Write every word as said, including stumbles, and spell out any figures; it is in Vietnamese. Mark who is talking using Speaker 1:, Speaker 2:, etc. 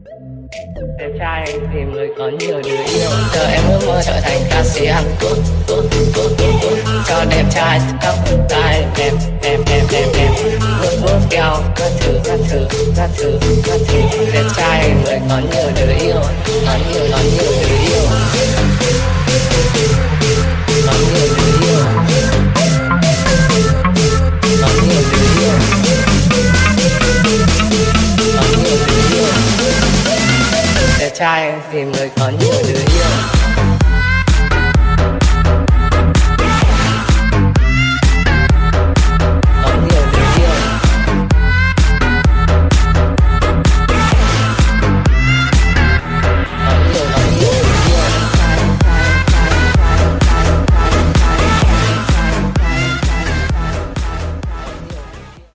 Speaker 1: Đẹp trai tìm người có nhiều đứa yêu. Giờ em ước mơ trở thành ca sĩ Hàn Quốc, Quốc, Quốc, Quốc, Quốc. Cho đẹp trai các phần tay đẹp, đẹp, đẹp, đẹp, đẹp. Vuốt vuốt keo các thứ, các thứ, các thứ, các thứ. Đẹp trai người có nhiều đứa yêu, có nhiều, có nhiều đứa yêu, có nhiều đứa yêu, có nhiều đứa yêu, có nhiều đứa yêu. Đẹp trai tìm người có nhiều đứa yêu.